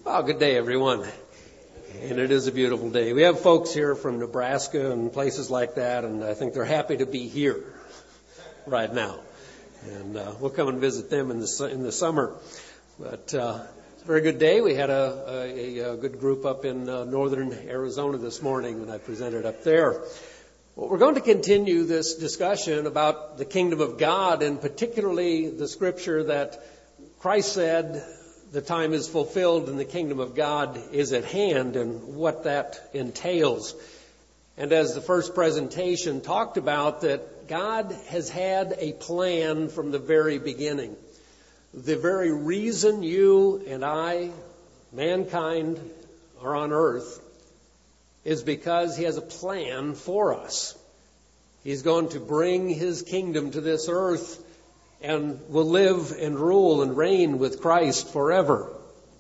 Oh, good day, everyone. And it is a beautiful day. We have folks here from Nebraska and places like that, and I think they're happy to be here right now. And we'll come and visit them in the summer. But it's a very good day. We had a good group up in northern Arizona this morning when I presented up there. Well, we're going to continue this discussion about the kingdom of God, and particularly the scripture that Christ said, the time is fulfilled and the kingdom of God is at hand, and what that entails. And as the first presentation talked about, that God has had a plan from the very beginning. The very reason you and I, mankind, are on earth is because He has a plan for us. He's going to bring His kingdom to this earth and will live and rule and reign with Christ forever.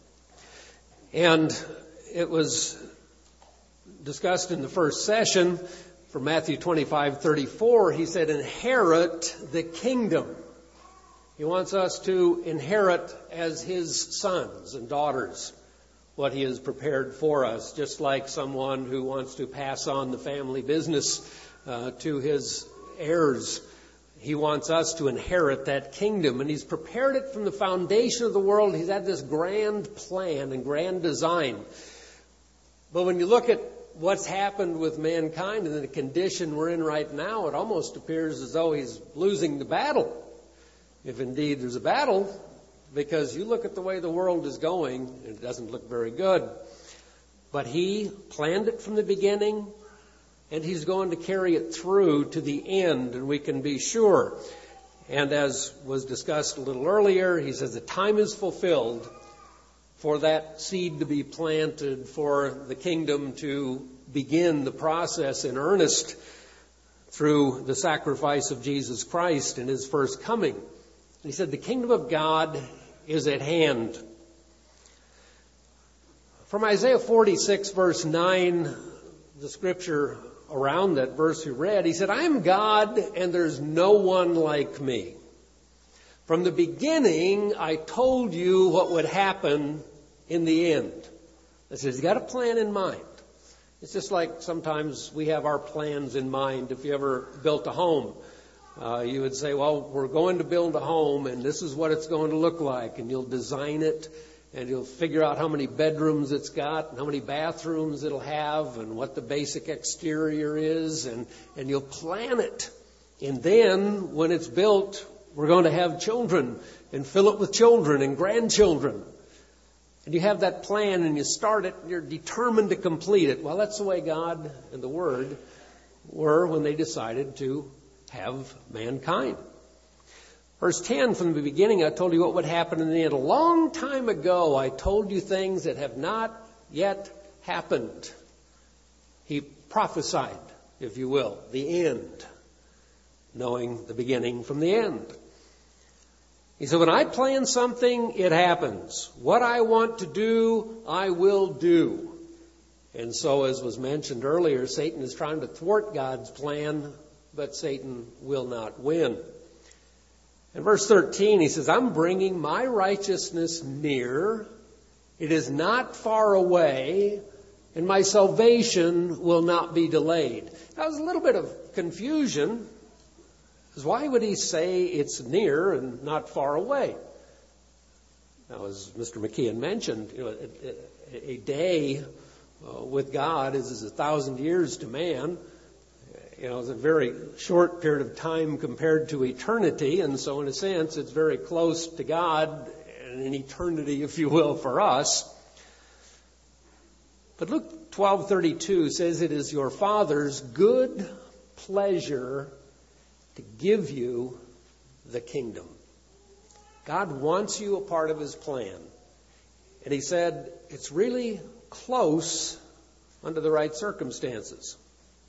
And it was discussed in the first session from Matthew 25:34. He said, inherit the kingdom. He wants us to inherit as His sons and daughters what He has prepared for us, just like someone who wants to pass on the family business to his heirs. He wants us to inherit that kingdom, and He's prepared it from the foundation of the world. He's had this grand plan and grand design. But when you look at what's happened with mankind and the condition we're in right now, it almost appears as though He's losing the battle, if indeed there's a battle, because you look at the way the world is going, and it doesn't look very good. But He planned it from the beginning, and He's going to carry it through to the end, and we can be sure. And as was discussed a little earlier, He says the time is fulfilled for that seed to be planted, for the kingdom to begin the process in earnest through the sacrifice of Jesus Christ and His first coming. He said the kingdom of God is at hand. From Isaiah 46, verse 9, the scripture around that verse we read, He said, I am God and there's no one like me. From the beginning, I told you what would happen in the end. That says, He's got a plan in mind. It's just like sometimes we have our plans in mind. If you ever built a home, you would say, well, we're going to build a home and this is what it's going to look like. And you'll design it. And you'll figure out how many bedrooms it's got and how many bathrooms it'll have and what the basic exterior is. And you'll plan it. And then when it's built, we're going to have children and fill it with children and grandchildren. And you have that plan and you start it and you're determined to complete it. Well, that's the way God and the Word were when they decided to have mankind. Verse 10, from the beginning, I told you what would happen in the end. A long time ago, I told you things that have not yet happened. He prophesied, if you will, the end, knowing the beginning from the end. He said, when I plan something, it happens. What I want to do, I will do. And so, as was mentioned earlier, Satan is trying to thwart God's plan, but Satan will not win. In verse 13, he says, I'm bringing my righteousness near. It is not far away, and my salvation will not be delayed. That was a little bit of confusion. Because why would He say it's near and not far away? Now, as Mr. McKeon mentioned, a day with God is as 1,000 years to man. It's a very short period of time compared to eternity, and so in a sense, it's very close to God and an eternity, if you will, for us. But Luke 12:32 says it is your Father's good pleasure to give you the kingdom. God wants you a part of His plan. And He said it's really close under the right circumstances.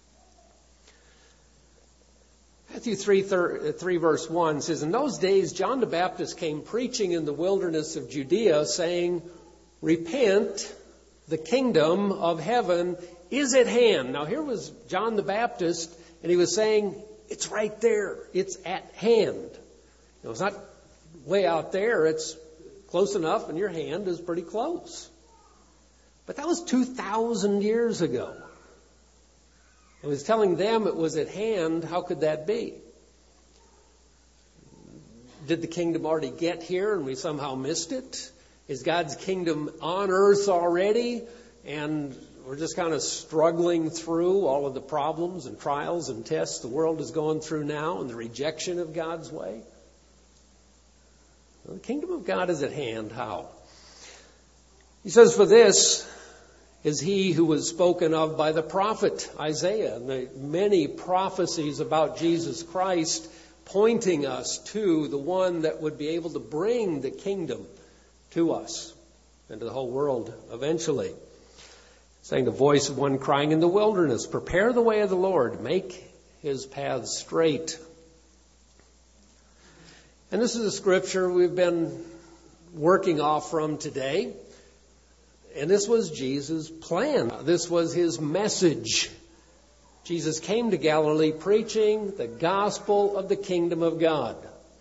Matthew 3 verse 1 says, in those days John the Baptist came preaching in the wilderness of Judea, saying, repent, the kingdom of heaven is at hand. Now here was John the Baptist, and he was saying, it's right there. It's at hand. It's not way out there. It's close enough, and your hand is pretty close. But that was 2,000 years ago. It was telling them it was at hand. How could that be? Did the kingdom already get here and we somehow missed it? Is God's kingdom on earth already and we're just kind of struggling through all of the problems and trials and tests the world is going through now and the rejection of God's way? Well, the kingdom of God is at hand. How? He says, for this is he who was spoken of by the prophet Isaiah, and the many prophecies about Jesus Christ pointing us to the one that would be able to bring the kingdom to us and to the whole world eventually. Saying, the voice of one crying in the wilderness, prepare the way of the Lord, make his paths straight. And this is a scripture we've been working off from today. And this was Jesus' plan. This was his message. Jesus came to Galilee preaching the gospel of the kingdom of God.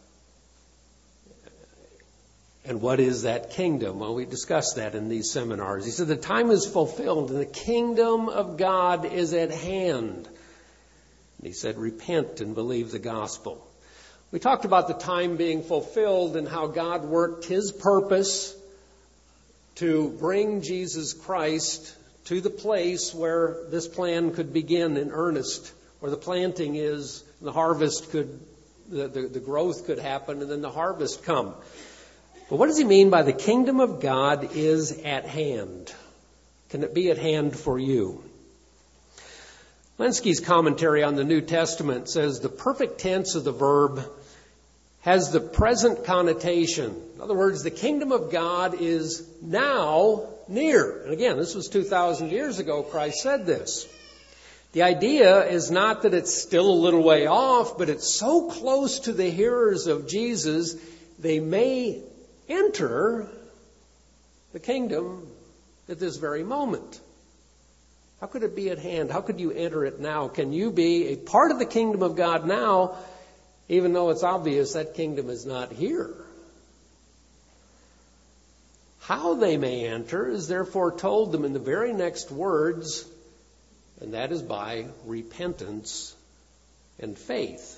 And what is that kingdom? Well, we discussed that in these seminars. He said the time is fulfilled and the kingdom of God is at hand. And he said, repent and believe the gospel. We talked about the time being fulfilled and how God worked his purpose to bring Jesus Christ to the place where this plan could begin in earnest, where the planting is, and the harvest could, the growth could happen, and then the harvest come. But what does he mean by the kingdom of God is at hand? Can it be at hand for you? Lenski's commentary on the New Testament says the perfect tense of the verb has the present connotation. In other words, the kingdom of God is now near. And again, this was 2,000 years ago Christ said this. The idea is not that it's still a little way off, but it's so close to the hearers of Jesus, they may enter the kingdom at this very moment. How could it be at hand? How could you enter it now? Can you be a part of the kingdom of God now, even though it's obvious that kingdom is not here? How they may enter is therefore told them in the very next words, and that is by repentance and faith.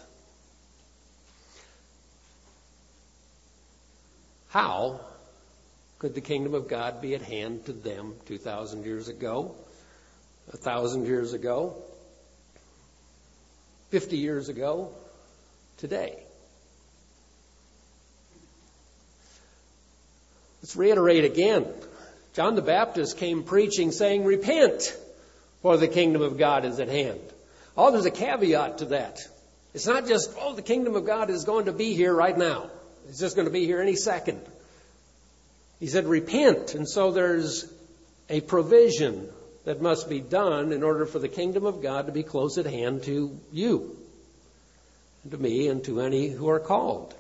How could the kingdom of God be at hand to them 2,000 years ago, 1,000 years ago, 50 years ago, today? Let's reiterate again. John the Baptist came preaching saying, repent, for the kingdom of God is at hand. Oh, there's a caveat to that. It's not just, the kingdom of God is going to be here right now. It's just going to be here any second. He said, repent. And so there's a provision that must be done in order for the kingdom of God to be close at hand to you, and to me, and to any who are called.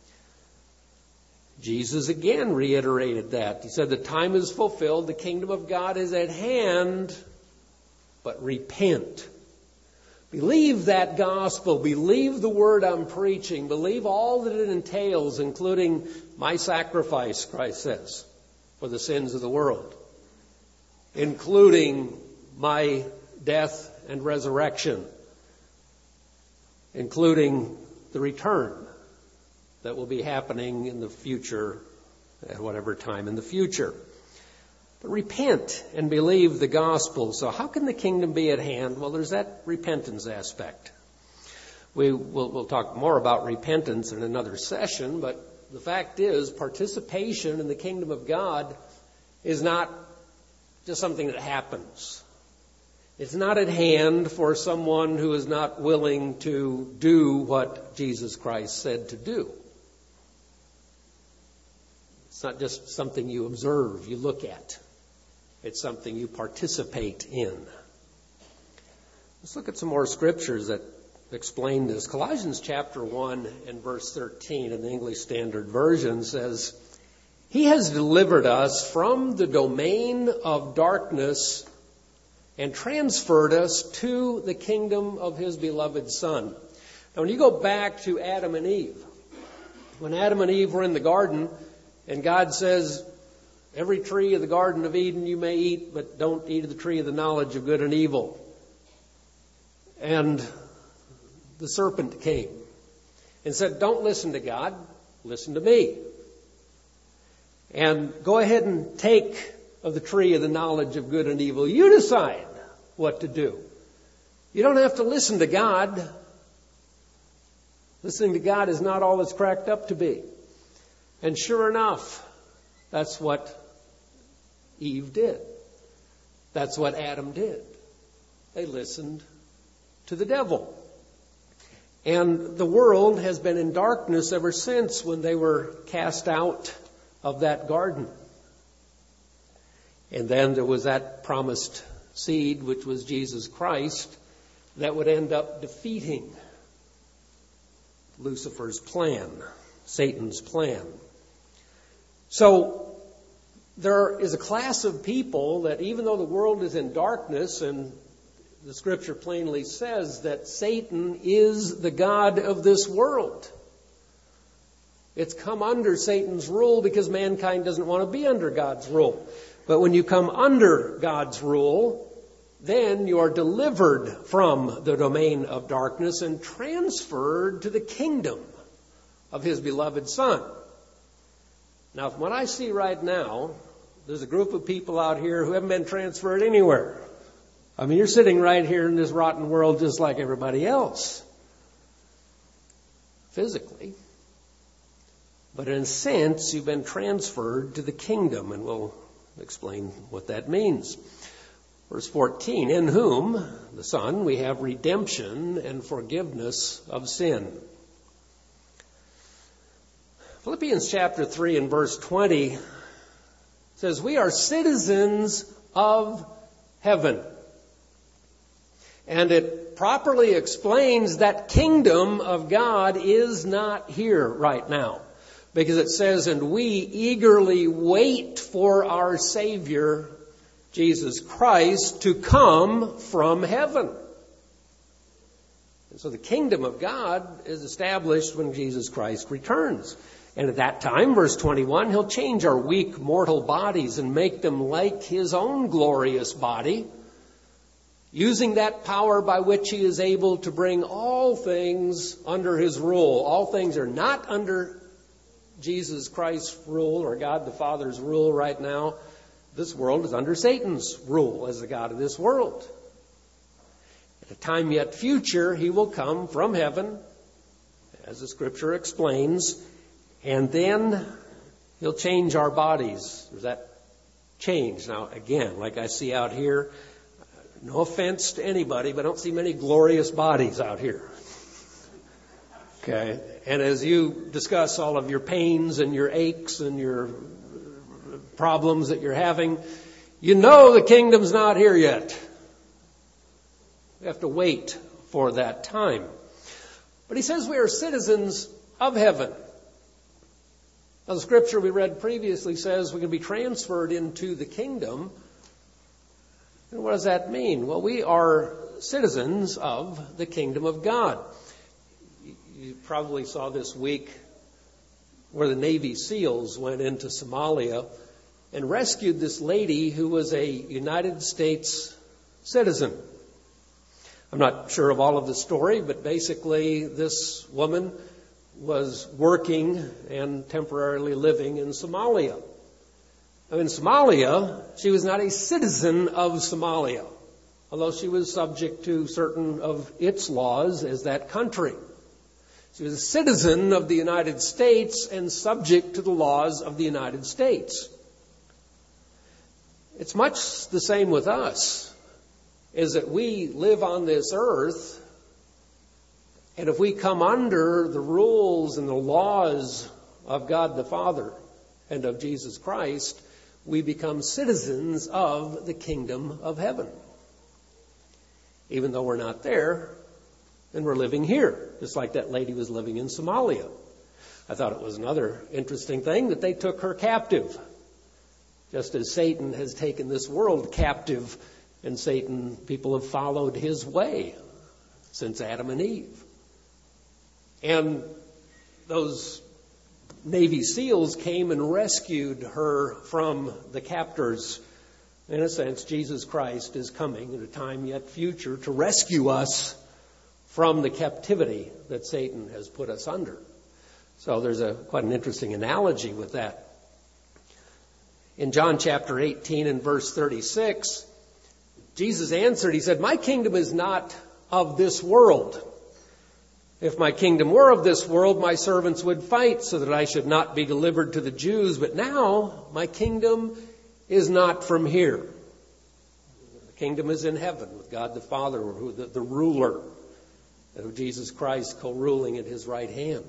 Jesus again reiterated that. He said, the time is fulfilled, the kingdom of God is at hand, but repent. Believe that gospel. Believe the word I'm preaching. Believe all that it entails, including my sacrifice, Christ says, for the sins of the world, including my death and resurrection, including the return that will be happening in the future, at whatever time in the future. But repent and believe the gospel. So how can the kingdom be at hand? Well, there's that repentance aspect. We'll talk more about repentance in another session, but the fact is participation in the kingdom of God is not just something that happens. It's not at hand for someone who is not willing to do what Jesus Christ said to do. It's not just something you observe, you look at. It's something you participate in. Let's look at some more scriptures that explain this. Colossians chapter 1 and verse 13 in the English Standard Version says, He has delivered us from the domain of darkness and transferred us to the kingdom of His beloved Son. Now, when you go back to Adam and Eve, when Adam and Eve were in the garden, and God says, Every tree of the Garden of Eden you may eat, but don't eat of the tree of the knowledge of good and evil. And the serpent came and said, don't listen to God, listen to me. And go ahead and take of the tree of the knowledge of good and evil. You decide what to do. You don't have to listen to God. Listening to God is not all it's cracked up to be. And sure enough, that's what Eve did. That's what Adam did. They listened to the devil. And the world has been in darkness ever since when they were cast out of that garden. And then there was that promised seed, which was Jesus Christ, that would end up defeating Lucifer's plan, Satan's plan. So there is a class of people that even though the world is in darkness, and the scripture plainly says that Satan is the god of this world. It's come under Satan's rule because mankind doesn't want to be under God's rule. But when you come under God's rule, then you are delivered from the domain of darkness and transferred to the kingdom of His beloved Son. Now, from what I see right now, there's a group of people out here who haven't been transferred anywhere. I mean, you're sitting right here in this rotten world just like everybody else. Physically. But in a sense, you've been transferred to the kingdom, and we'll explain what that means. Verse 14, in whom, the Son, we have redemption and forgiveness of sin. Philippians chapter 3 and verse 20 says, we are citizens of heaven. And it properly explains that kingdom of God is not here right now. Because it says, and we eagerly wait for our Savior, Jesus Christ, to come from heaven. And so the kingdom of God is established when Jesus Christ returns. And at that time, verse 21, He'll change our weak mortal bodies and make them like His own glorious body, using that power by which He is able to bring all things under His rule. All things are not under Jesus Christ's rule or God the Father's rule right now. This world is under Satan's rule as the God of this world. At a time yet future, He will come from heaven, as the Scripture explains, and then He'll change our bodies. There's that change. Now, again, like I see out here, no offense to anybody, but I don't see many glorious bodies out here. Okay? And as you discuss all of your pains and your aches and your problems that you're having, you know the kingdom's not here yet. We have to wait for that time. But He says we are citizens of heaven. Now, the scripture we read previously says we can be transferred into the kingdom. And what does that mean? Well, we are citizens of the kingdom of God. You probably saw this week where the Navy SEALs went into Somalia and rescued this lady who was a United States citizen. I'm not sure of all of the story, but basically this woman was working and temporarily living in Somalia. Now, in Somalia, she was not a citizen of Somalia, although she was subject to certain of its laws as that country. She was a citizen of the United States and subject to the laws of the United States. It's much the same with us, is that we live on this earth, and if we come under the rules and the laws of God the Father and of Jesus Christ, we become citizens of the kingdom of heaven. Even though we're not there, and we're living here, just like that lady was living in Somalia. I thought it was another interesting thing that they took her captive, just as Satan has taken this world captive, and people have followed his way since Adam and Eve. And those Navy SEALs came and rescued her from the captors. In a sense, Jesus Christ is coming at a time yet future to rescue us from the captivity that Satan has put us under. So there's quite an interesting analogy with that. In John chapter 18 and verse 36, Jesus answered, he said, "My kingdom is not of this world. If my kingdom were of this world, my servants would fight so that I should not be delivered to the Jews. But now my kingdom is not from here." The kingdom is in heaven with God the Father, the ruler, of Jesus Christ co-ruling at his right hand.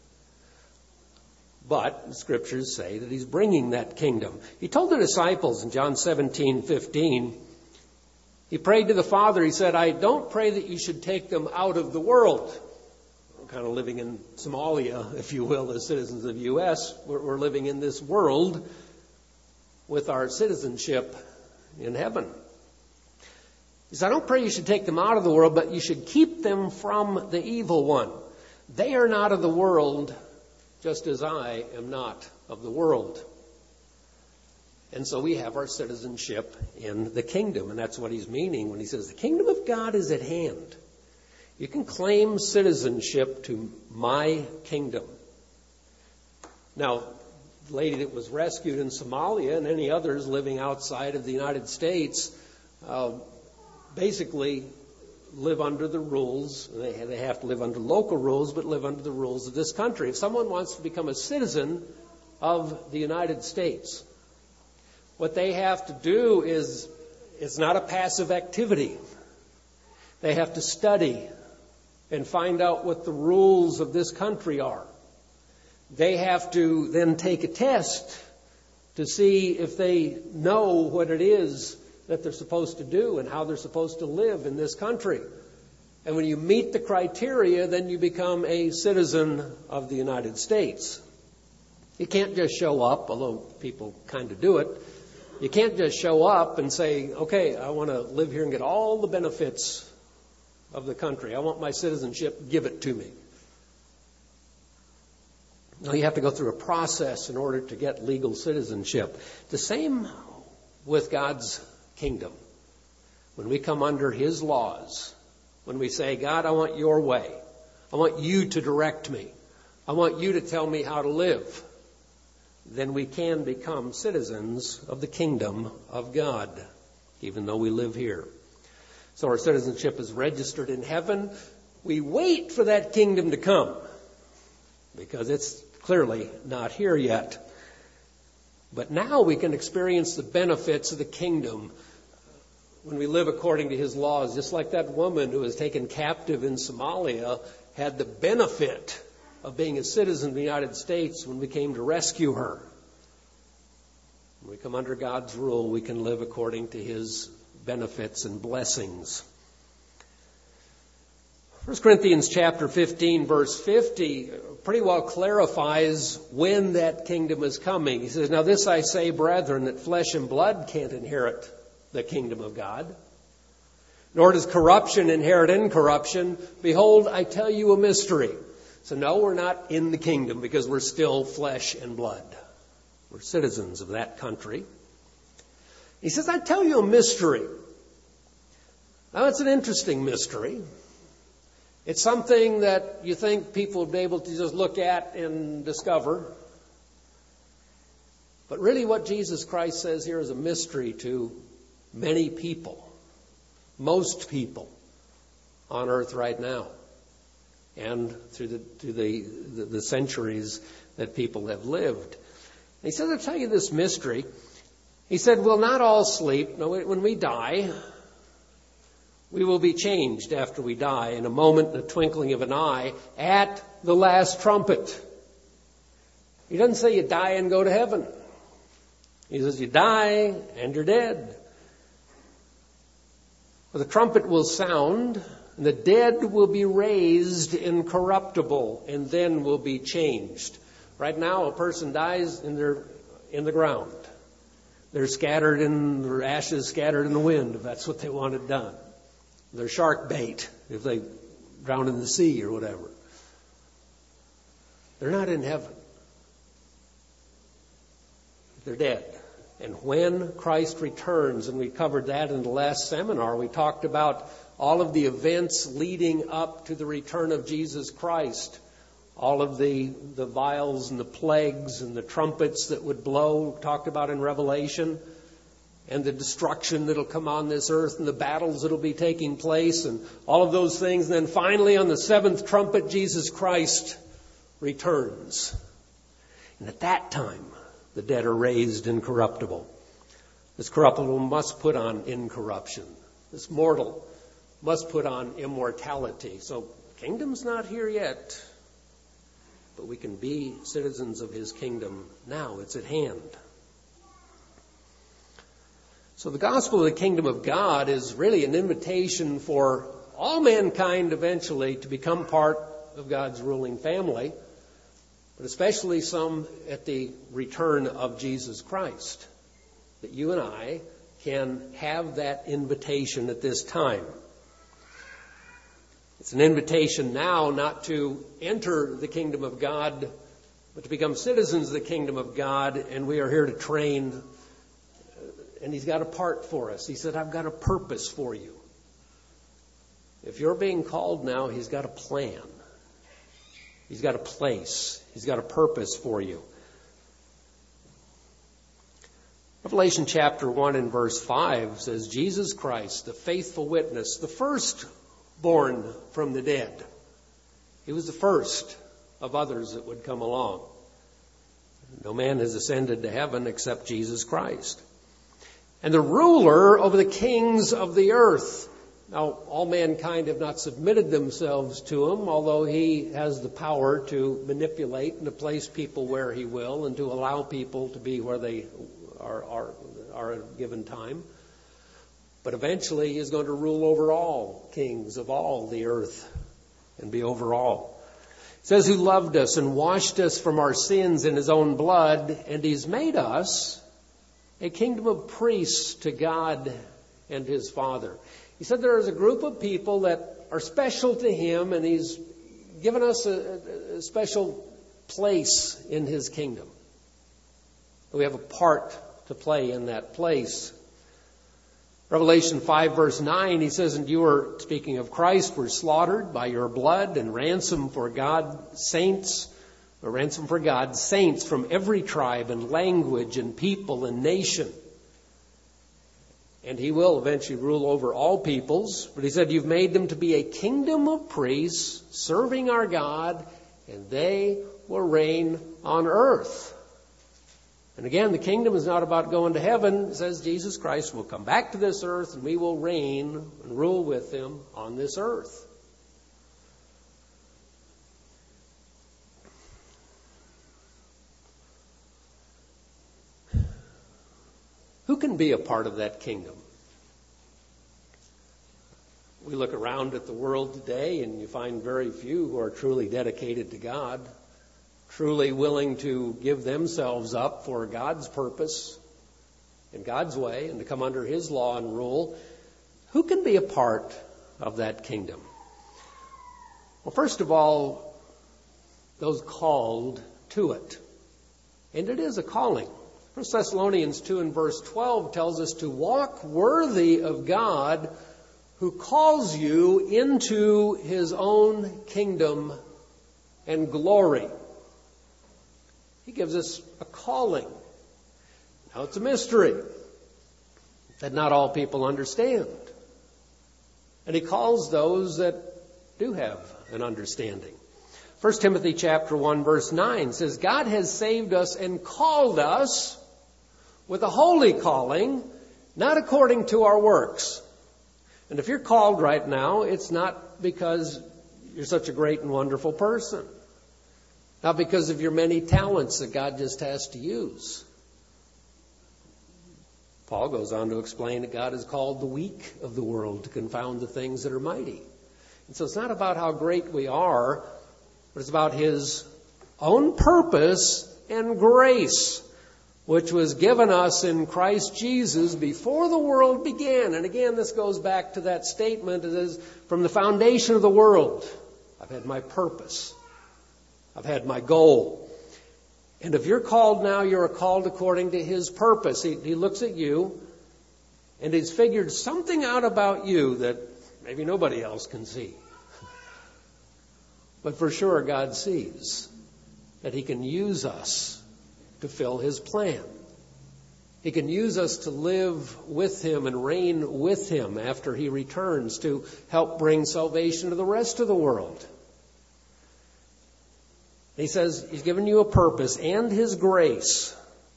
But the scriptures say that he's bringing that kingdom. He told the disciples in John 17:15, he prayed to the Father, he said, "I don't pray that you should take them out of the world." We're kind of living in Somalia, if you will, as citizens of the U.S. We're living in this world with our citizenship in heaven. He said, "I don't pray you should take them out of the world, but you should keep them from the evil one. They are not of the world, just as I am not of the world." And so we have our citizenship in the kingdom. And that's what he's meaning when he says the kingdom of God is at hand. You can claim citizenship to my kingdom. Now, the lady that was rescued in Somalia and any others living outside of the United States basically live under the rules. They have to live under local rules, but live under the rules of this country. If someone wants to become a citizen of the United States, what they have to do is, it's not a passive activity. They have to study and find out what the rules of this country are. They have to then take a test to see if they know what it is that they're supposed to do and how they're supposed to live in this country. And when you meet the criteria, then you become a citizen of the United States. You can't just show up, although people kind of do it. You can't just show up and say, "Okay, I want to live here and get all the benefits of the country. I want my citizenship, give it to me." No, you have to go through a process in order to get legal citizenship. The same with God's kingdom. When we come under his laws, when we say, "God, I want your way. I want you to direct me. I want you to tell me how to live," then we can become citizens of the kingdom of God, even though we live here. So our citizenship is registered in heaven. We wait for that kingdom to come because it's clearly not here yet. But now we can experience the benefits of the kingdom when we live according to his laws, just like that woman who was taken captive in Somalia had the benefit of being a citizen of the United States when we came to rescue her. When we come under God's rule, we can live according to his benefits and blessings. 1 Corinthians chapter 15, verse 50, pretty well clarifies when that kingdom is coming. He says, "Now this I say, brethren, that flesh and blood can't inherit the kingdom of God, nor does corruption inherit incorruption. Behold, I tell you a mystery." So no, we're not in the kingdom because we're still flesh and blood. We're citizens of that country. He says, "I tell you a mystery." Now, it's an interesting mystery. It's something that you think people would be able to just look at and discover. But really what Jesus Christ says here is a mystery to many people, most people on earth right now, and through the centuries that people have lived. He said, "I'll tell you this mystery." He said, "We'll not all sleep. No, when we die, we will be changed after we die in a moment, in a twinkling of an eye, at the last trumpet." He doesn't say you die and go to heaven. He says you die and you're dead. For the trumpet will sound, and the dead will be raised incorruptible, and then will be changed. Right now, a person dies and they're in the ground. They're scattered in, their ashes scattered in the wind, if that's what they wanted done. They're shark bait if they drown in the sea or whatever. They're not in heaven. They're in the last trumpet. When the trumpet will sound, the dead will be raised incorruptible, and then will be changed. Right now, a person dies and they're in the ground. They're scattered in, their ashes scattered in the wind, if that's what they wanted done. They're shark bait if they drown in the sea or whatever. They're dead. And when Christ returns, and we covered that in the last seminar, we talked about all of the events leading up to the return of Jesus Christ. All of the vials and the plagues and the trumpets that would blow, talked about in Revelation, and the destruction that'll come on this earth and the battles that'll be taking place and all of those things. And then finally on the seventh trumpet, Jesus Christ returns. And at that time, the dead are raised incorruptible. This corruptible must put on incorruption. This mortal must put on immortality. So kingdom's not here yet, but we can be citizens of his kingdom now. It's at hand. So the gospel of the kingdom of God is really an invitation for all mankind eventually to become part of God's ruling family, but especially some at the return of Jesus Christ, that you and I can have that invitation at this time. It's an invitation now not to enter the kingdom of God, but to become citizens of the kingdom of God, and we are here to train. And he's got a part for us. He said, I've got a purpose for you. If you're being called now, he's got a plan. He's got a place. He's got a purpose for you. Revelation chapter 1 and verse 5 says, Jesus Christ, the faithful witness, the firstborn from the dead. He was the first of others that would come along. No man has ascended to heaven except Jesus Christ. And the ruler over the kings of the earth. Now, all mankind have not submitted themselves to him, although he has the power to manipulate and to place people where he will and to allow people to be where they are at a given time. But eventually he is going to rule over all kings of all the earth and be over all. It says, who loved us and washed us from our sins in his own blood, and he's made us a kingdom of priests to God and his Father. He said there is a group of people that are special to him, and he's given us a special place in his kingdom. We have a part to play in that place. Revelation 5 verse 9, he says, and you are, speaking of Christ, were slaughtered by your blood and ransom for God's saints from every tribe and language and people and nation. And he will eventually rule over all peoples. But he said, you've made them to be a kingdom of priests serving our God, and they will reign on earth. And again, the kingdom is not about going to heaven. It says Jesus Christ will come back to this earth, and we will reign and rule with him on this earth. Who can be a part of that kingdom? We look around at the world today and you find very few who are truly dedicated to God, truly willing to give themselves up for God's purpose in God's way and to come under his law and rule. Who can be a part of that kingdom? Well, first of all, those called to it. And it is a calling. 1 Thessalonians 2 and verse 12 tells us to walk worthy of God who calls you into his own kingdom and glory. He gives us a calling. Now it's a mystery that not all people understand. And he calls those that do have an understanding. 1 Timothy chapter 1 verse 9 says, God has saved us and called us with a holy calling, not according to our works. And if you're called right now, it's not because you're such a great and wonderful person. Not because of your many talents that God just has to use. Paul goes on to explain that God has called the weak of the world to confound the things that are mighty. And so it's not about how great we are, but it's about his own purpose and grace, which was given us in Christ Jesus before the world began. And again, this goes back to that statement. It is from the foundation of the world, I've had my purpose. I've had my goal. And if you're called now, you're called according to His purpose. He looks at you, and He's figured something out about you that maybe nobody else can see. But for sure, God sees that He can use us to fill His plan. He can use us to live with Him and reign with Him after He returns to help bring salvation to the rest of the world. He says He's given you a purpose and His grace.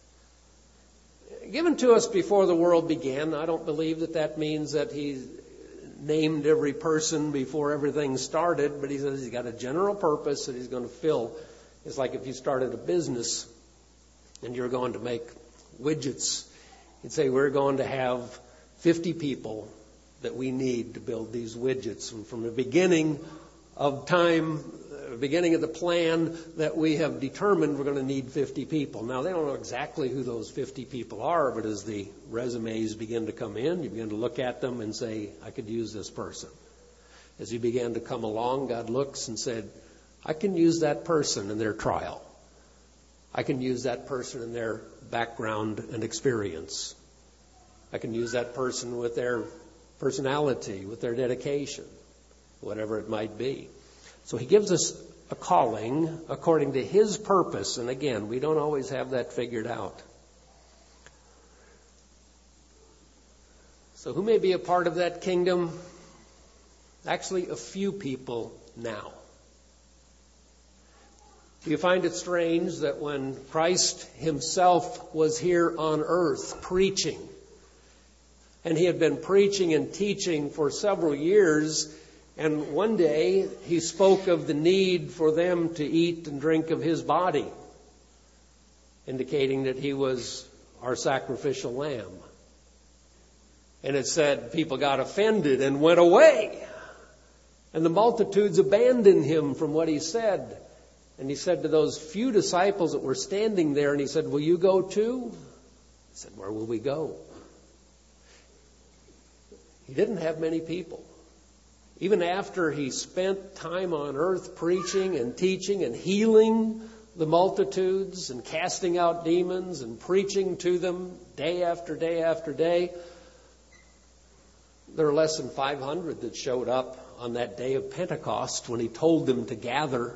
Given to us before the world began. I don't believe that means that He named every person before everything started, but He says He's got a general purpose that He's going to fill. It's like if you started a business and you're going to make widgets. You'd say, we're going to have 50 people that we need to build these widgets. And from the beginning of time, beginning of the plan that we have determined, we're going to need 50 people. Now, they don't know exactly who those 50 people are, but as the resumes begin to come in, you begin to look at them and say, I could use this person. As you began to come along, God looks and said, I can use that person in their trial. I can use that person in their background and experience. I can use that person with their personality, with their dedication, whatever it might be. So He gives us a calling according to His purpose. And again, we don't always have that figured out. So who may be a part of that kingdom? Actually, a few people now. Do you find it strange that when Christ Himself was here on earth preaching, and He had been preaching and teaching for several years, and one day He spoke of the need for them to eat and drink of His body, indicating that He was our sacrificial lamb. And it said people got offended and went away, and the multitudes abandoned Him from what He said. And He said to those few disciples that were standing there, and He said, will you go too? He said, where will we go? He didn't have many people. Even after He spent time on earth preaching and teaching and healing the multitudes and casting out demons and preaching to them day after day after day, there were less than 500 that showed up on that day of Pentecost when He told them to gather.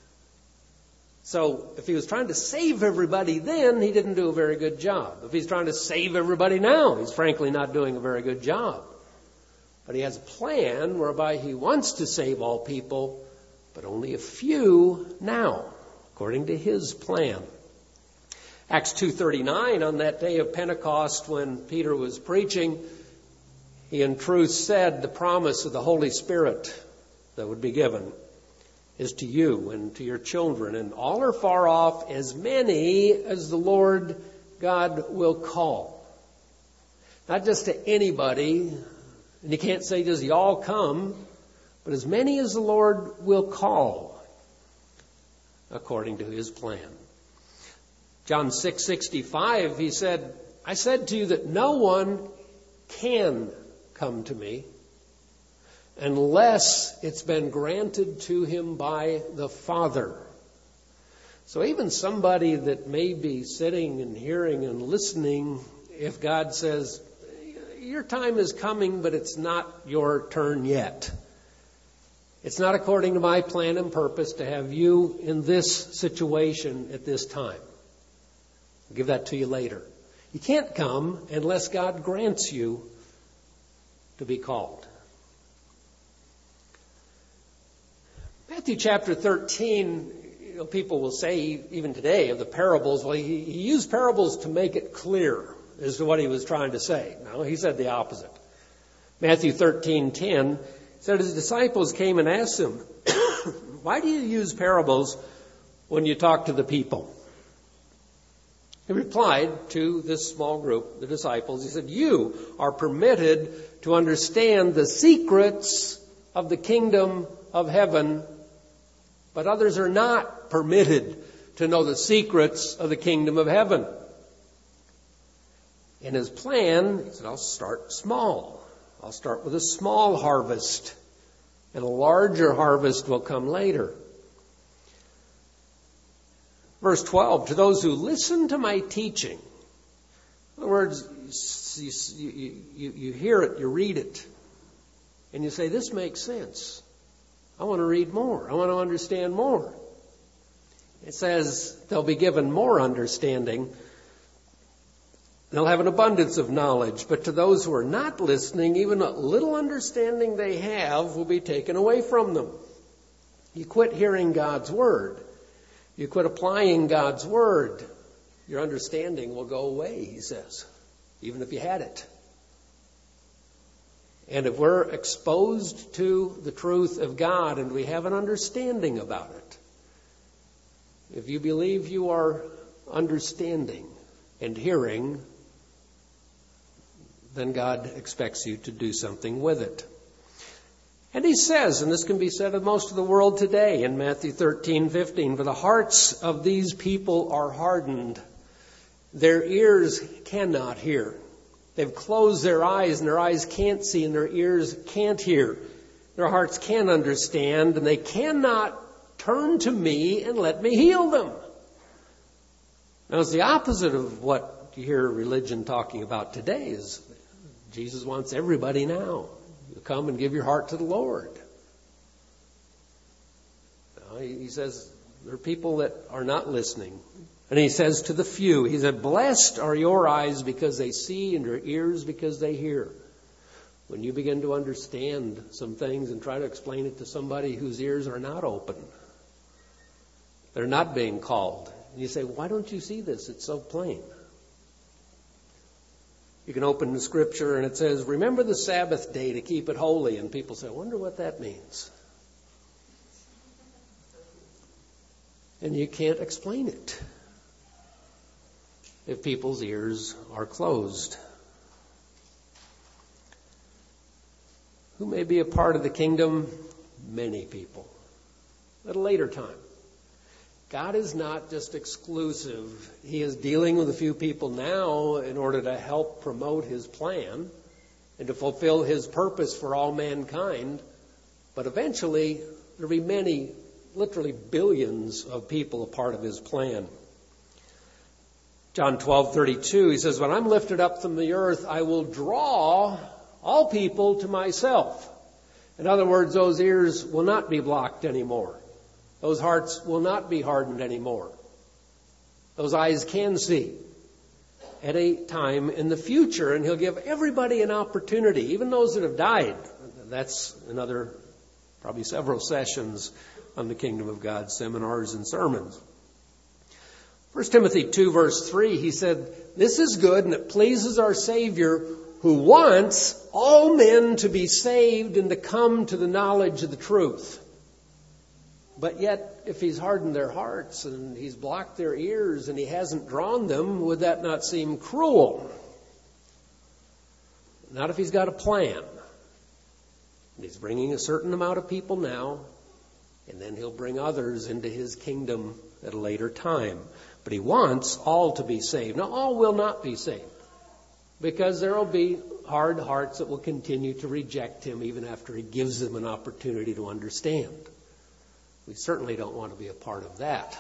So if He was trying to save everybody then, He didn't do a very good job. If He's trying to save everybody now, He's frankly not doing a very good job. But He has a plan whereby He wants to save all people, but only a few now, according to His plan. Acts 2:39, on that day of Pentecost when Peter was preaching, he in truth said the promise of the Holy Spirit that would be given is to you and to your children, and all are far off, as many as the Lord God will call. Not just to anybody, and you can't say, does He all come, but as many as the Lord will call, according to His plan. John 6:65, He said, I said to you that no one can come to me unless it's been granted to him by the Father. So even somebody that may be sitting and hearing and listening, if God says, your time is coming, but it's not your turn yet. It's not according to my plan and purpose to have you in this situation at this time. I'll give that to you later. You can't come unless God grants you to be called. Matthew chapter 13, people will say even today of the parables, well, he used parables to make it clear as to what He was trying to say. No, He said the opposite. Matthew 13:10 said His disciples came and asked Him, why do you use parables when you talk to the people? He replied to this small group, the disciples, He said, you are permitted to understand the secrets of the kingdom of heaven, but others are not permitted to know the secrets of the kingdom of heaven. In His plan, He said, I'll start small. I'll start with a small harvest, and a larger harvest will come later. Verse 12, to those who listen to my teaching. In other words, you hear it, you read it, and you say, this makes sense. I want to read more. I want to understand more. It says they'll be given more understanding. They'll have an abundance of knowledge. But to those who are not listening, even a little understanding they have will be taken away from them. You quit hearing God's word. You quit applying God's word. Your understanding will go away, he says, even if you had it. And if we're exposed to the truth of God and we have an understanding about it, if you believe you are understanding and hearing, then God expects you to do something with it. And he says, and this can be said of most of the world today in Matthew 13:15, for the hearts of these people are hardened. Their ears cannot hear. They've closed their eyes, and their eyes can't see, and their ears can't hear. Their hearts can't understand, and they cannot turn to me and let me heal them. Now, it's the opposite of what you hear religion talking about today. Is Jesus wants everybody now. You come and give your heart to the Lord. Now, he says there are people that are not listening. And he says to the few, he said, blessed are your eyes because they see and your ears because they hear. When you begin to understand some things and try to explain it to somebody whose ears are not open, they're not being called. And you say, why don't you see this? It's so plain. You can open the scripture and it says, remember the Sabbath day to keep it holy. And people say, I wonder what that means. And you can't explain it if people's ears are closed. Who may be a part of the kingdom? Many people. At a later time. God is not just exclusive. He is dealing with a few people now in order to help promote his plan and to fulfill his purpose for all mankind. But eventually, there will be many, literally billions of people a part of his plan. John 12:32, he says, when I'm lifted up from the earth, I will draw all people to myself. In other words, those ears will not be blocked anymore. Those hearts will not be hardened anymore. Those eyes can see at a time in the future, and he'll give everybody an opportunity, even those that have died. That's another, probably several sessions on the Kingdom of God, seminars and sermons. 1 Timothy 2 verse 3, he said, this is good and it pleases our Savior who wants all men to be saved and to come to the knowledge of the truth. But yet, if he's hardened their hearts and he's blocked their ears and he hasn't drawn them, would that not seem cruel? Not if he's got a plan. And he's bringing a certain amount of people now, and then he'll bring others into his kingdom at a later time. But he wants all to be saved. Now, all will not be saved, because there will be hard hearts that will continue to reject him even after he gives them an opportunity to understand. We certainly don't want to be a part of that.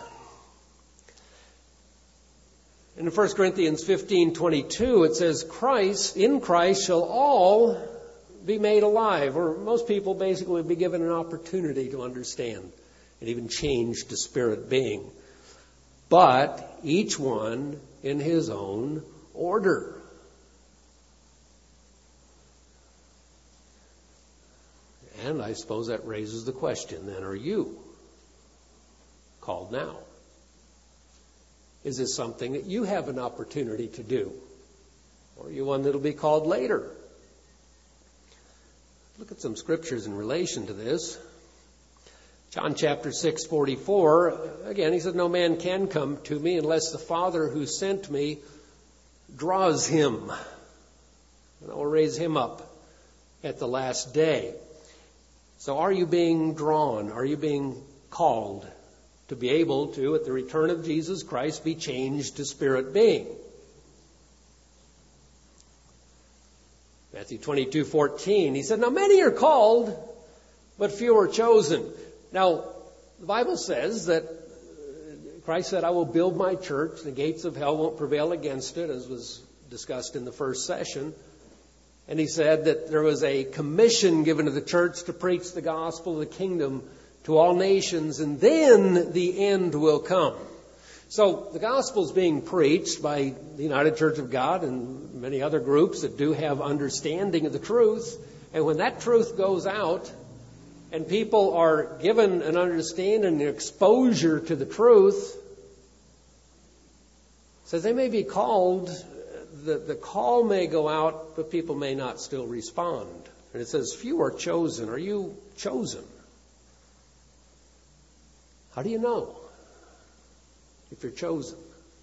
In 1 Corinthians 15:22, it says, in Christ shall all be made alive. Or most people basically would be given an opportunity to understand and even change to spirit being. But each one in his own order. And I suppose that raises the question, then, are you called now? Is this something that you have an opportunity to do? Or are you one that will be called later? Look at some scriptures in relation to this. John chapter 6:44, again, he said, no man can come to me unless the Father who sent me draws him. And I will raise him up at the last day. So are you being drawn? Are you being called to be able to, at the return of Jesus Christ, be changed to spirit being? Matthew 22:14, he said, now many are called, but few are chosen. Now, the Bible says that Christ said, I will build my church. The gates of hell won't prevail against it, as was discussed in the first session. And he said that there was a commission given to the church to preach the gospel of the kingdom to all nations, and then the end will come. So the gospel is being preached by the United Church of God and many other groups that do have understanding of the truth. And when that truth goes out and people are given an understanding and exposure to the truth, it says they may be called. The call may go out, but people may not still respond. And it says, few are chosen. Are you chosen? How do you know if you're chosen?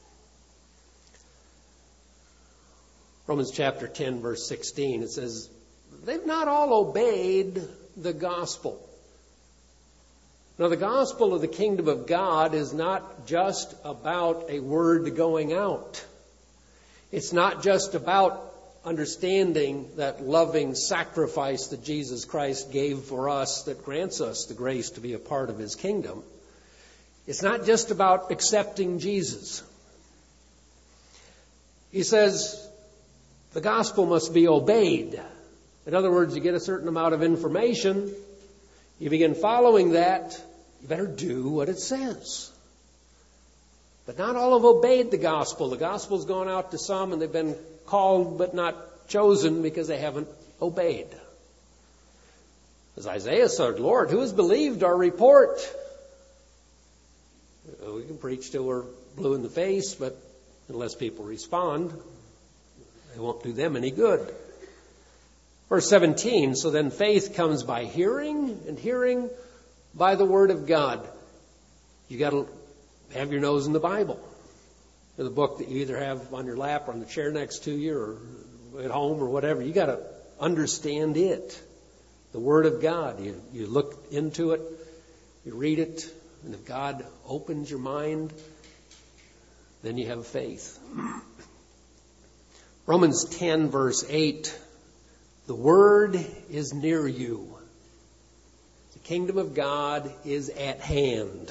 Romans chapter 10, verse 16, it says, they've not all obeyed the gospel. Now, the gospel of the kingdom of God is not just about a word going out. It's not just about understanding that loving sacrifice that Jesus Christ gave for us that grants us the grace to be a part of his kingdom. It's not just about accepting Jesus. He says the gospel must be obeyed. In other words, you get a certain amount of information, you begin following that, you better do what it says. But not all have obeyed the gospel. The gospel's gone out to some, and they've been called but not chosen because they haven't obeyed. As Isaiah said, Lord, who has believed our report? We can preach till we're blue in the face, but unless people respond, it won't do them any good. Verse 17, so then faith comes by hearing, and hearing by the word of God. You got to have your nose in the Bible, or the book that you either have on your lap or on the chair next to you or at home or whatever. You got to understand it, the Word of God. You look into it, you read it, and if God opens your mind, then you have faith. Romans 10, verse 8, the Word is near you. The kingdom of God is at hand.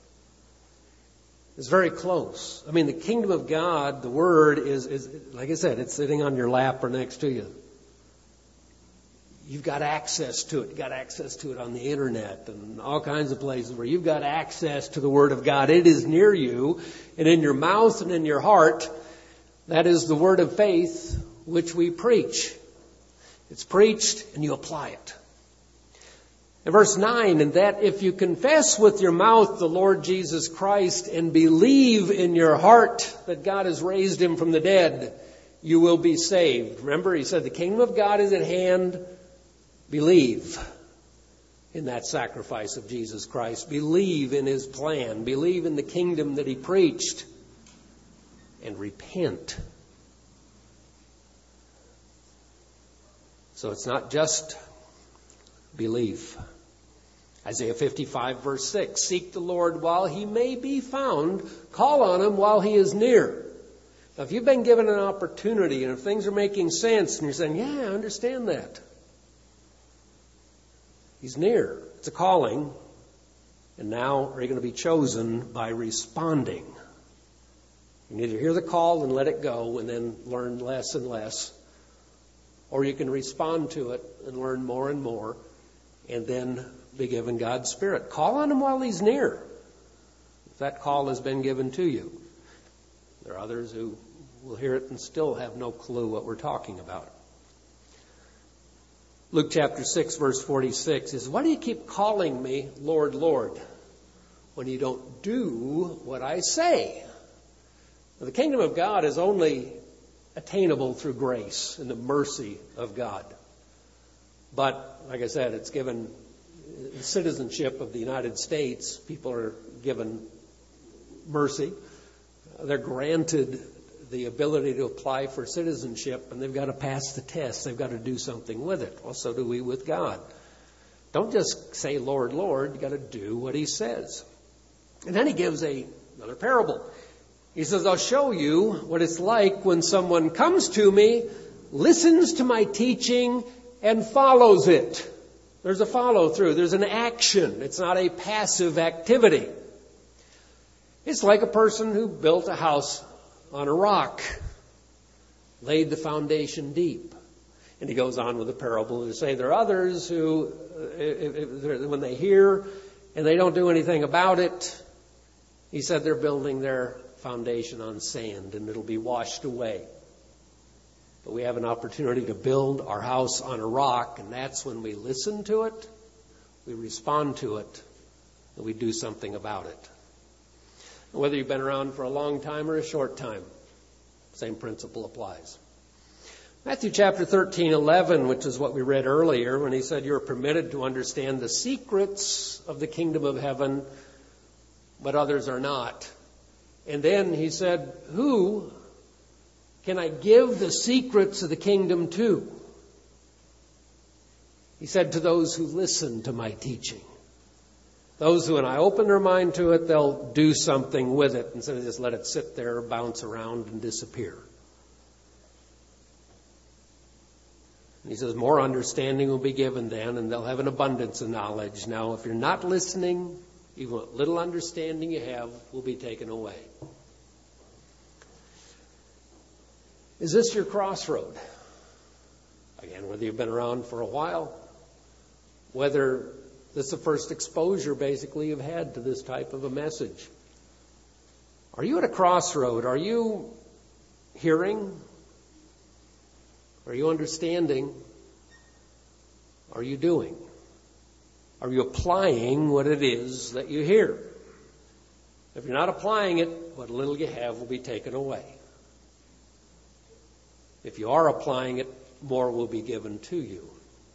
It's very close. I mean, the kingdom of God, the Word is, like I said, it's sitting on your lap or next to you. You've got access to it. You've got access to it on the internet and all kinds of places where you've got access to the Word of God. It is near you and in your mouth and in your heart. That is the word of faith which we preach. It's preached and you apply it. In verse 9, and that if you confess with your mouth the Lord Jesus Christ and believe in your heart that God has raised him from the dead, you will be saved. Remember, he said the kingdom of God is at hand. Believe in that sacrifice of Jesus Christ. Believe in his plan. Believe in the kingdom that he preached. And repent. So it's not just belief. Isaiah 55, verse 6. Seek the Lord while he may be found. Call on him while he is near. Now, if you've been given an opportunity and if things are making sense and you're saying, yeah, I understand that. He's near. It's a calling. And now are you going to be chosen by responding? You can either hear the call and let it go and then learn less and less. Or you can respond to it and learn more and more and then be given God's Spirit. Call on him while he's near. If that call has been given to you. There are others who will hear it and still have no clue what we're talking about. Luke chapter 6, verse 46 is, why do you keep calling me Lord, Lord, when you don't do what I say? Now, the kingdom of God is only attainable through grace and the mercy of God. But, like I said, it's given citizenship of the United States. People are given mercy. They're granted the ability to apply for citizenship, and they've got to pass the test. They've got to do something with it. Well, so do we with God. Don't just say, Lord, Lord. You've got to do what he says. And then he gives another parable. He says, I'll show you what it's like when someone comes to me, listens to my teaching, and follows it. There's a follow through. There's an action. It's not a passive activity. It's like a person who built a house on a rock, laid the foundation deep. And he goes on with the parable to say there are others who, when they hear and they don't do anything about it, he said they're building their foundation on sand and it'll be washed away. But we have an opportunity to build our house on a rock, and that's when we listen to it, we respond to it, and we do something about it. Whether you've been around for a long time or a short time, same principle applies. Matthew chapter 13:11, which is what we read earlier, when he said you're permitted to understand the secrets of the kingdom of heaven, but others are not. And then he said, who can I give the secrets of the kingdom to? He said, to those who listen to my teaching. Those who, when I open their mind to it, they'll do something with it instead of just let it sit there, bounce around, and disappear. He says, more understanding will be given then, and they'll have an abundance of knowledge. Now, if you're not listening, even what little understanding you have will be taken away. Is this your crossroad? Again, whether you've been around for a while, whether this is the first exposure basically you've had to this type of a message. Are you at a crossroad? Are you hearing? Are you understanding? Are you doing? Are you applying what it is that you hear? If you're not applying it, what little you have will be taken away. If you are applying it, more will be given to you.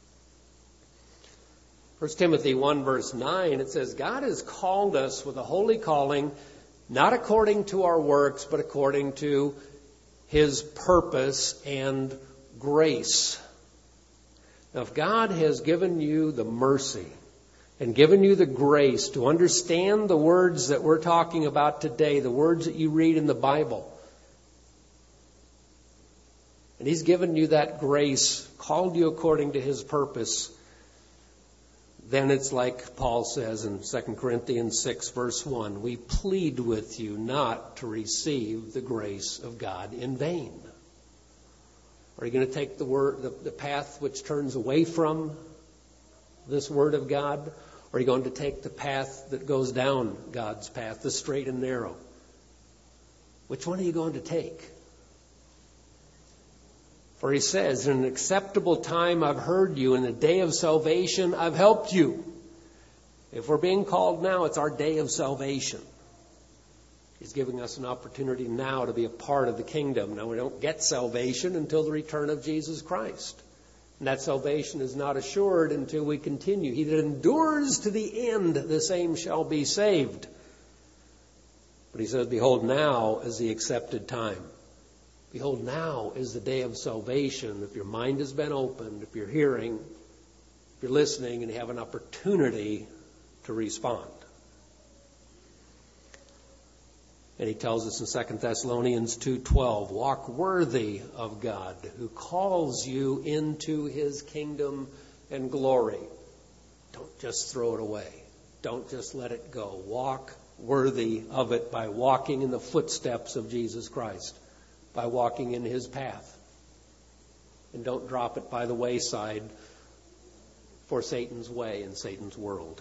1 Timothy 1 verse 9, it says, God has called us with a holy calling, not according to our works, but according to His purpose and grace. Now, if God has given you the mercy and given you the grace to understand the words that we're talking about today, the words that you read in the Bible, and He's given you that grace, called you according to His purpose, then it's like Paul says in 2 Corinthians 6 verse 1, we plead with you not to receive the grace of God in vain. Are you going to take the path which turns away from this Word of God? Or are you going to take the path that goes down God's path, the straight and narrow? Which one are you going to take? For He says, in an acceptable time I've heard you, in the day of salvation I've helped you. If we're being called now, it's our day of salvation. He's giving us an opportunity now to be a part of the kingdom. Now, we don't get salvation until the return of Jesus Christ. And that salvation is not assured until we continue. He that endures to the end, the same shall be saved. But He says, behold, now is the accepted time. Behold, now is the day of salvation. If your mind has been opened, if you're hearing, if you're listening, and you have an opportunity to respond. And he tells us in 2 Thessalonians 2:12, walk worthy of God who calls you into His kingdom and glory. Don't just throw it away. Don't just let it go. Walk worthy of it by walking in the footsteps of Jesus Christ, by walking in His path. And don't drop it by the wayside for Satan's way and Satan's world.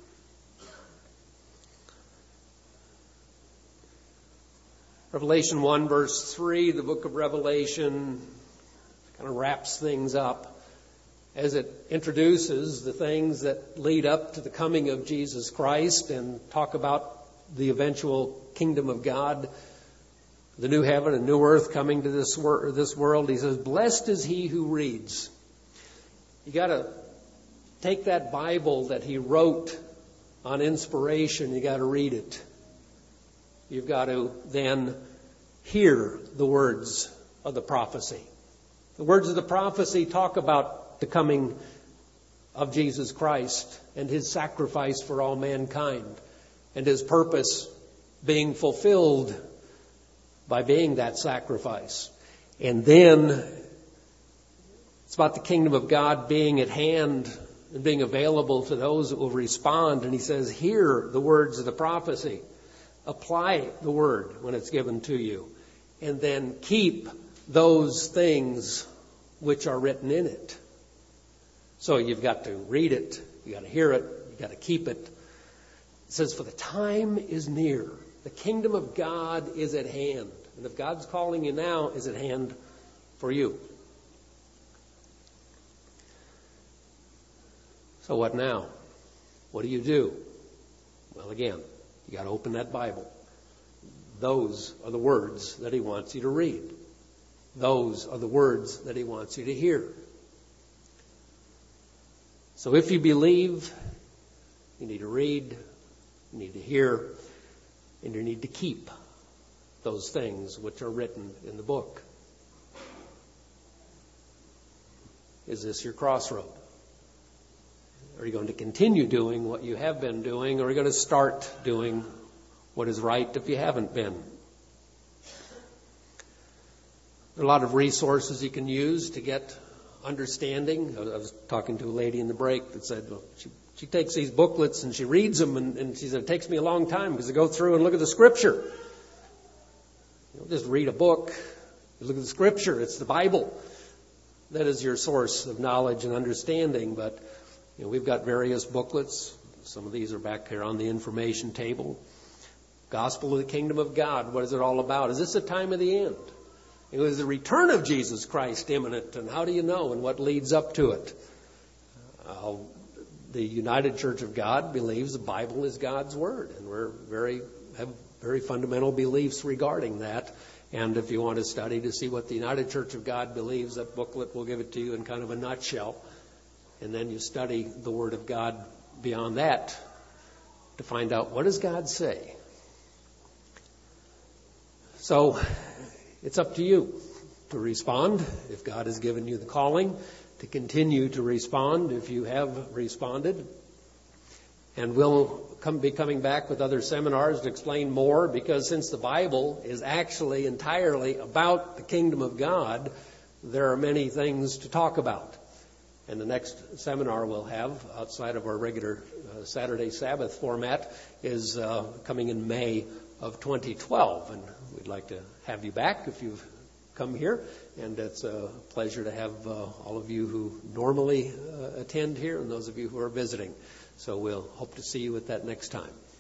Revelation 1 verse 3, the book of Revelation kind of wraps things up as it introduces the things that lead up to the coming of Jesus Christ and talk about the eventual kingdom of God, the new heaven and new earth coming to this world. He says, blessed is he who reads. You got to take that Bible that he wrote on inspiration. You got to read it. You've got to then hear the words of the prophecy. The words of the prophecy talk about the coming of Jesus Christ and His sacrifice for all mankind and His purpose being fulfilled by being that sacrifice. And then it's about the kingdom of God being at hand and being available to those that will respond. And he says, hear the words of the prophecy. Apply the Word when it's given to you. And then keep those things which are written in it. So you've got to read it, you've got to hear it, you've got to keep it. It says, for the time is near. The kingdom of God is at hand. And if God's calling you now, is at hand for you. So what now? What do you do? Well, again, you got to open that Bible. Those are the words that he wants you to read. Those are the words that he wants you to hear. So if you believe, you need to read, you need to hear, and you need to keep those things which are written in the book. Is this your crossroad? Are you going to continue doing what you have been doing, or are you going to start doing what is right if you haven't been? There are a lot of resources you can use to get understanding. I was talking to a lady in the break that said, well, she takes these booklets and she reads them, and she said, it takes me a long time because I go through and look at the Scripture. You don't just read a book. You look at the Scripture. It's the Bible. That is your source of knowledge and understanding. But we've got various booklets. Some of these are back here on the information table. Gospel of the Kingdom of God. What is it all about? Is this the time of the end? Is the return of Jesus Christ imminent? And how do you know? And what leads up to it? The United Church of God believes the Bible is God's Word. And we have very fundamental beliefs regarding that. And if you want to study to see what the United Church of God believes, that booklet will give it to you in kind of a nutshell. And then you study the Word of God beyond that to find out, what does God say? So it's up to you to respond if God has given you the calling, to continue to respond if you have responded. And we'll be coming back with other seminars to explain more, because since the Bible is actually entirely about the kingdom of God, there are many things to talk about. And the next seminar we'll have, outside of our regular Saturday Sabbath format, is coming in May of 2012. And we'd like to have you back if you've come here. And it's a pleasure to have all of you who normally attend here and those of you who are visiting. So we'll hope to see you at that next time.